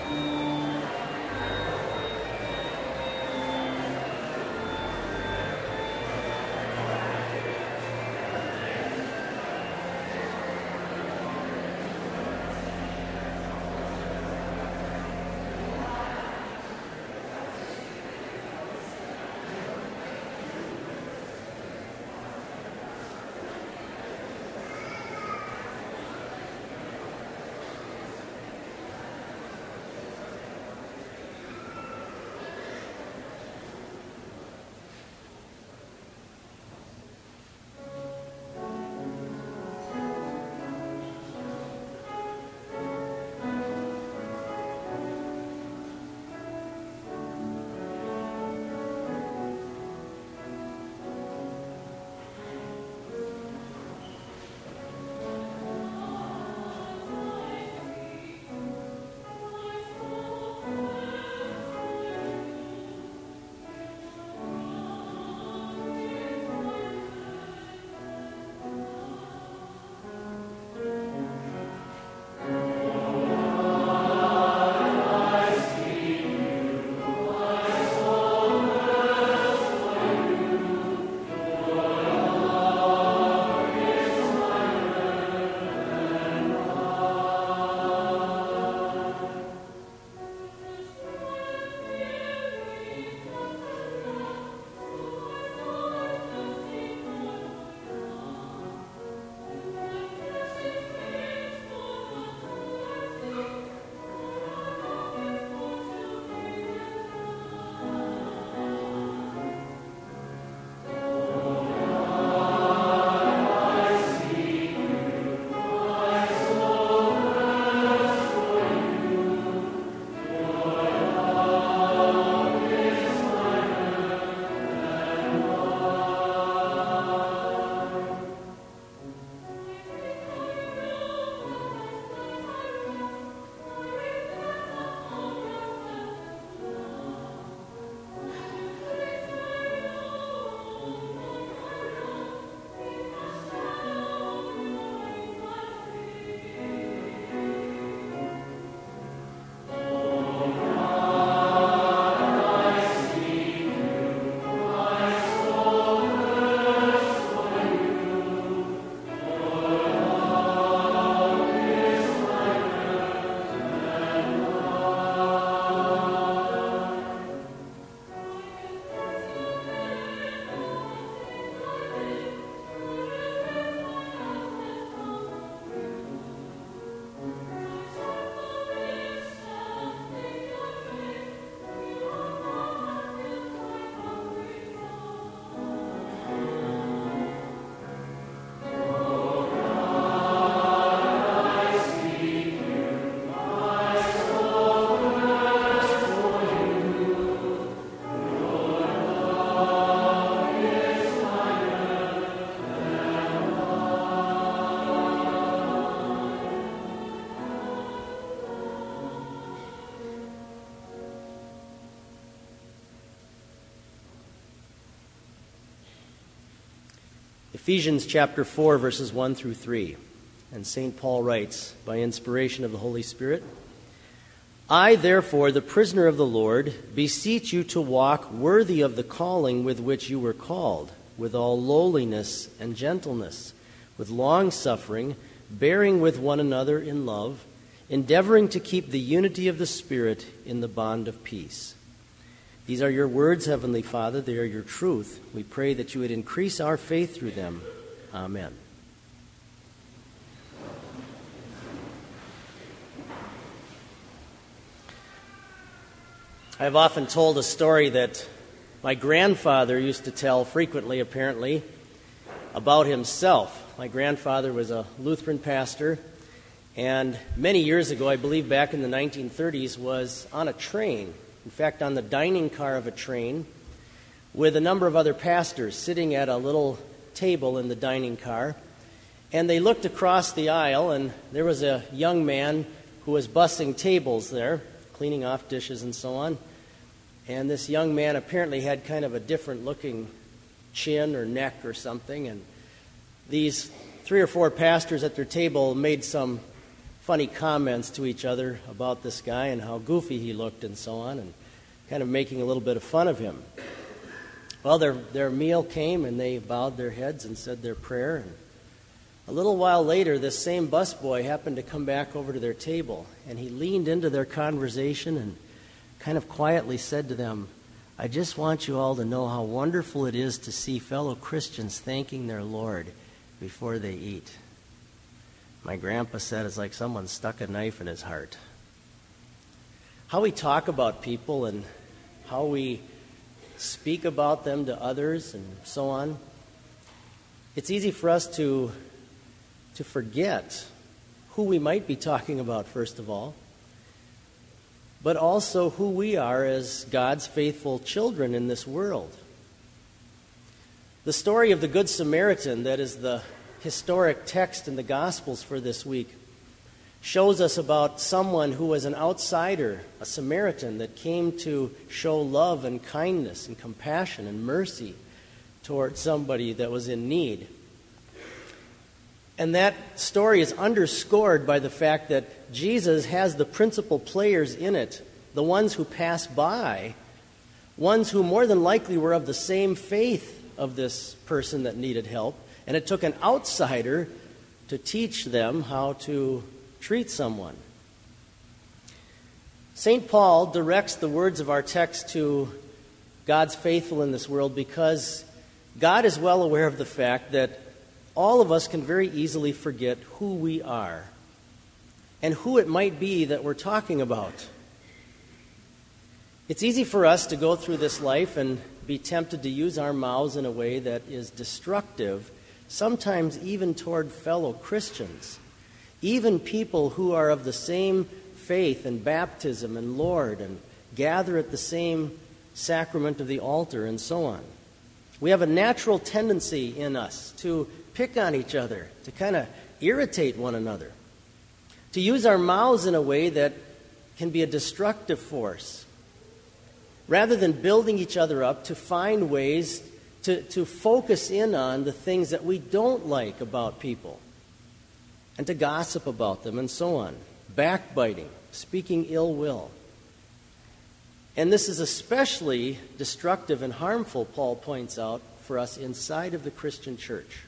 Ephesians chapter 4, verses 1 through 3. And St. Paul writes, by inspiration of the Holy Spirit, I, therefore, the prisoner of the Lord, beseech you to walk worthy of the calling with which you were called, with all lowliness and gentleness, with long-suffering, bearing with one another in love, endeavoring to keep the unity of the Spirit in the bond of peace. These are your words, Heavenly Father. They are your truth. We pray that you would increase our faith through them. Amen. I have often told a story that my grandfather used to tell frequently, apparently, about himself. My grandfather was a Lutheran pastor, and many years ago, I believe back in the 1930s, was on a train. In fact, on the dining car of a train with a number of other pastors sitting at a little table in the dining car. And they looked across the aisle, and there was a young man who was bussing tables there, cleaning off dishes and so on. And this young man apparently had kind of a different-looking chin or neck or something. And these 3 or 4 pastors at their table made some funny comments to each other about this guy and how goofy he looked and so on, and kind of making a little bit of fun of him. Well, their meal came, and they bowed their heads and said their prayer. And a little while later, this same busboy happened to come back over to their table, and he leaned into their conversation and kind of quietly said to them, "I just want you all to know how wonderful it is to see fellow Christians thanking their Lord before they eat." My grandpa said it's like someone stuck a knife in his heart. How we talk about people and how we speak about them to others and so on, it's easy for us to forget who we might be talking about, first of all, but also who we are as God's faithful children in this world. The story of the Good Samaritan, that is the historic text in the Gospels for this week, shows us about someone who was an outsider, a Samaritan, that came to show love and kindness and compassion and mercy toward somebody that was in need. And that story is underscored by the fact that Jesus has the principal players in it, the ones who pass by, ones who more than likely were of the same faith of this person that needed help, and it took an outsider to teach them how to treat someone. St. Paul directs the words of our text to God's faithful in this world because God is well aware of the fact that all of us can very easily forget who we are and who it might be that we're talking about. It's easy for us to go through this life and be tempted to use our mouths in a way that is destructive, sometimes even toward fellow Christians, even people who are of the same faith and baptism and Lord and gather at the same sacrament of the altar and so on. We have a natural tendency in us to pick on each other, to kind of irritate one another, to use our mouths in a way that can be a destructive force. Rather than building each other up, to find ways to focus in on the things that we don't like about people and to gossip about them and so on. Backbiting, speaking ill will. And this is especially destructive and harmful, Paul points out, for us inside of the Christian church.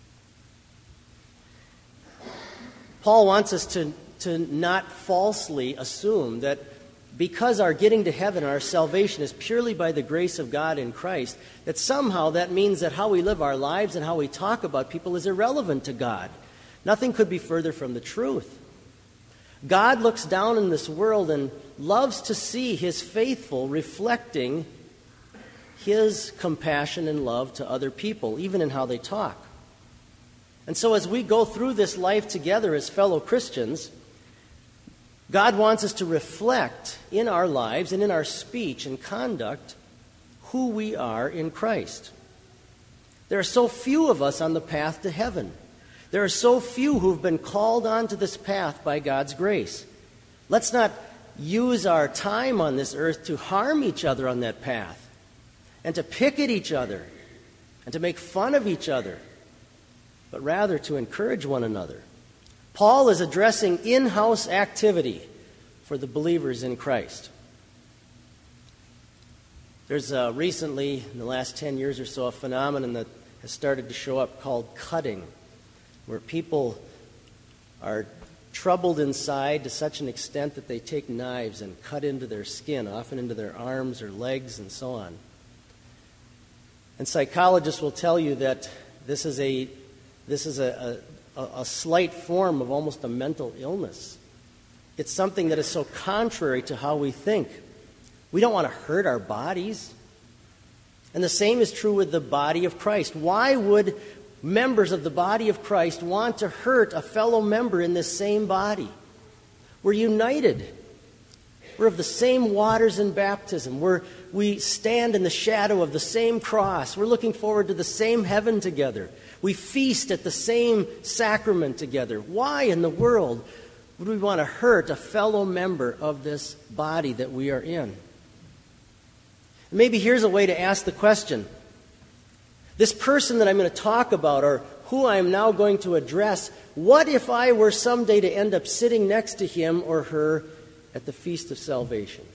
Paul wants us to not falsely assume that because our getting to heaven, our salvation is purely by the grace of God in Christ, that somehow that means that how we live our lives and how we talk about people is irrelevant to God. Nothing could be further from the truth. God looks down in this world and loves to see His faithful reflecting His compassion and love to other people, even in how they talk. And so as we go through this life together as fellow Christians, God wants us to reflect in our lives and in our speech and conduct who we are in Christ. There are so few of us on the path to heaven. There are so few who've been called onto this path by God's grace. Let's not use our time on this earth to harm each other on that path and to pick at each other and to make fun of each other, but rather to encourage one another. Paul is addressing in-house activity for the believers in Christ. There's recently, in the last 10 years or so, a phenomenon that has started to show up called cutting, where people are troubled inside to such an extent that they take knives and cut into their skin, often into their arms or legs and so on. And psychologists will tell you that this is a slight form of almost a mental illness. It's something that is so contrary to how we think. We don't want to hurt our bodies. And the same is true with the body of Christ. Why would members of the body of Christ want to hurt a fellow member in this same body? We're united. We're of the same waters in baptism. We stand in the shadow of the same cross. We're looking forward to the same heaven together. We feast at the same sacrament together. Why in the world would we want to hurt a fellow member of this body that we are in? Maybe here's a way to ask the question. This person that I'm going to talk about or who I am now going to address, what if I were someday to end up sitting next to him or her at the feast of salvation?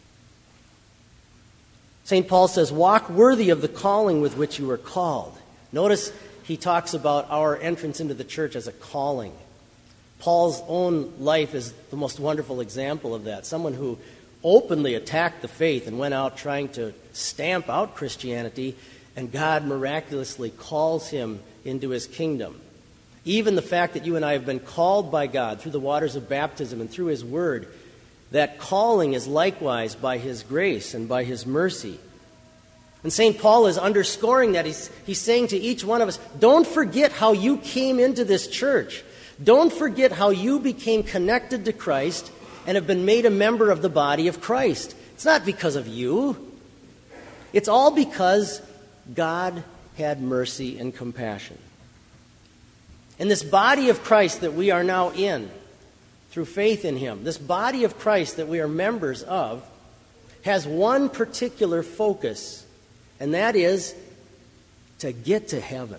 St. Paul says, walk worthy of the calling with which you were called. Notice he talks about our entrance into the church as a calling. Paul's own life is the most wonderful example of that. Someone who openly attacked the faith and went out trying to stamp out Christianity, and God miraculously calls him into his kingdom. Even the fact that you and I have been called by God through the waters of baptism and through his word, that calling is likewise by his grace and by his mercy. And St. Paul is underscoring that. He's saying to each one of us, don't forget how you came into this church. Don't forget how you became connected to Christ and have been made a member of the body of Christ. It's not because of you. It's all because God had mercy and compassion. And this body of Christ that we are now in, through faith in him, this body of Christ that we are members of, has one particular focus, and that is to get to heaven.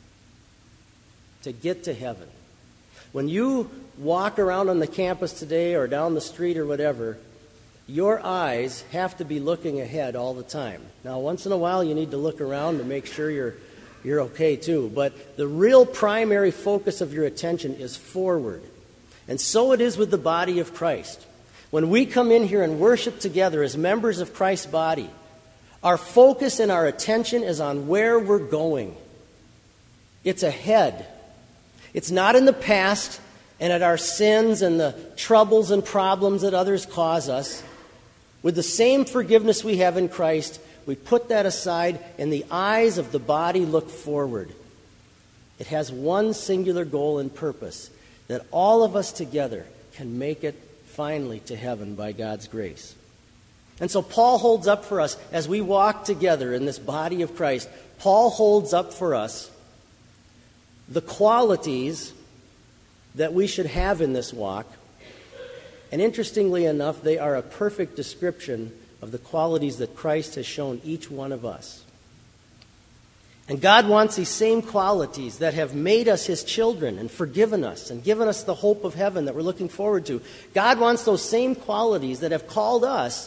To get to heaven. When you walk around on the campus today or down the street or whatever, your eyes have to be looking ahead all the time. Now, once in a while, you need to look around to make sure you're okay too. But the real primary focus of your attention is forward. And so it is with the body of Christ. When we come in here and worship together as members of Christ's body, our focus and our attention is on where we're going. It's ahead. It's not in the past and at our sins and the troubles and problems that others cause us. With the same forgiveness we have in Christ, we put that aside and the eyes of the body look forward. It has one singular goal and purpose, that all of us together can make it finally to heaven by God's grace. And so Paul holds up for us, as we walk together in this body of Christ, Paul holds up for us the qualities that we should have in this walk. And interestingly enough, they are a perfect description of the qualities that Christ has shown each one of us. And God wants these same qualities that have made us his children and forgiven us and given us the hope of heaven that we're looking forward to. God wants those same qualities that have called us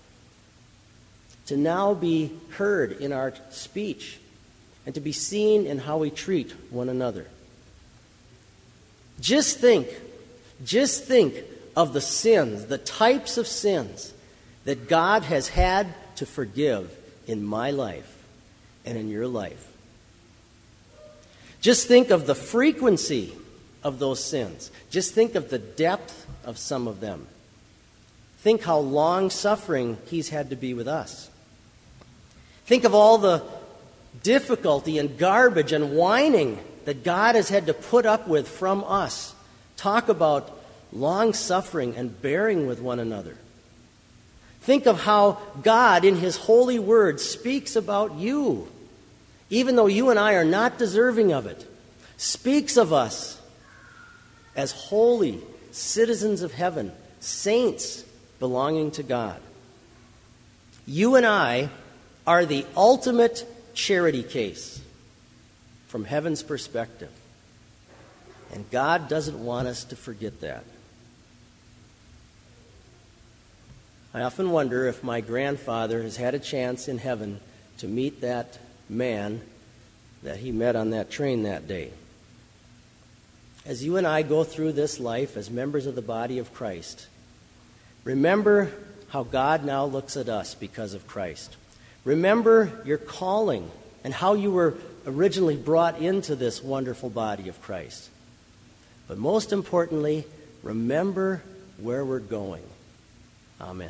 to now be heard in our speech and to be seen in how we treat one another. Just think of the sins, the types of sins that God has had to forgive in my life and in your life. Just think of the frequency of those sins. Just think of the depth of some of them. Think how long-suffering he's had to be with us. Think of all the difficulty and garbage and whining that God has had to put up with from us. Talk about long-suffering and bearing with one another. Think of how God, in his holy word, speaks about you, even though you and I are not deserving of it, speaks of us as holy citizens of heaven, saints belonging to God. You and I are the ultimate charity case from heaven's perspective. And God doesn't want us to forget that. I often wonder if my grandfather has had a chance in heaven to meet that man that he met on that train that day. As you and I go through this life as members of the body of Christ, remember how God now looks at us because of Christ. Remember your calling and how you were originally brought into this wonderful body of Christ. But most importantly, remember where we're going. Amen.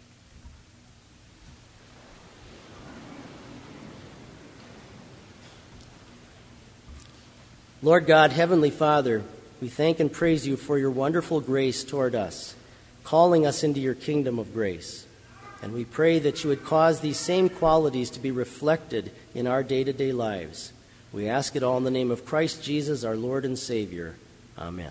Lord God, Heavenly Father, we thank and praise you for your wonderful grace toward us, calling us into your kingdom of grace. And we pray that you would cause these same qualities to be reflected in our day-to-day lives. We ask it all in the name of Christ Jesus, our Lord and Savior. Amen.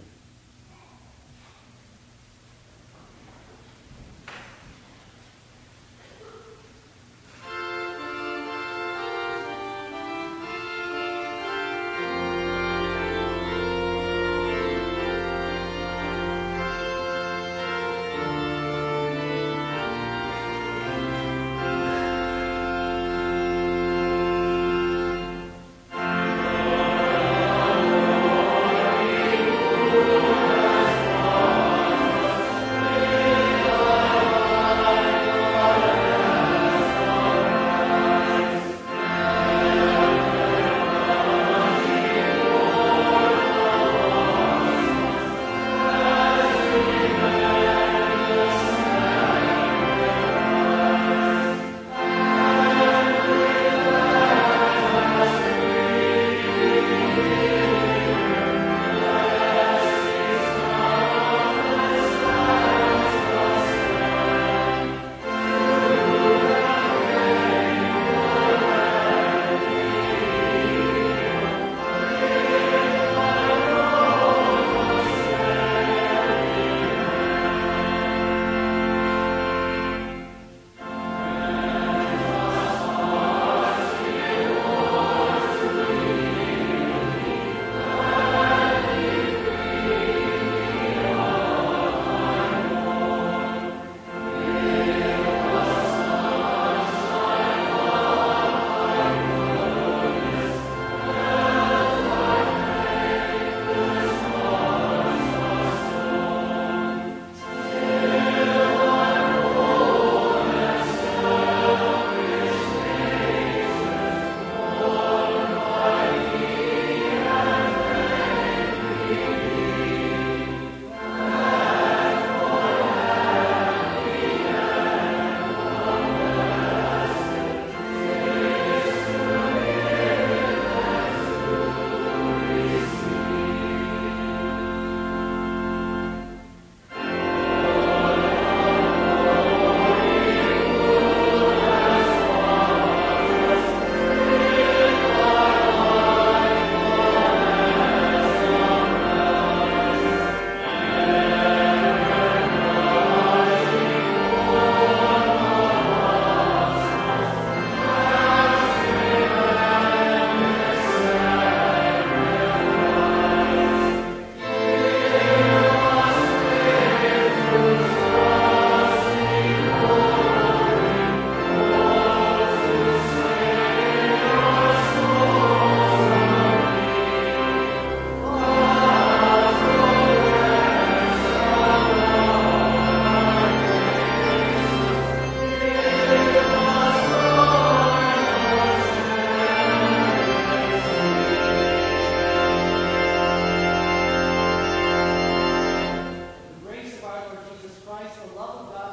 the love of God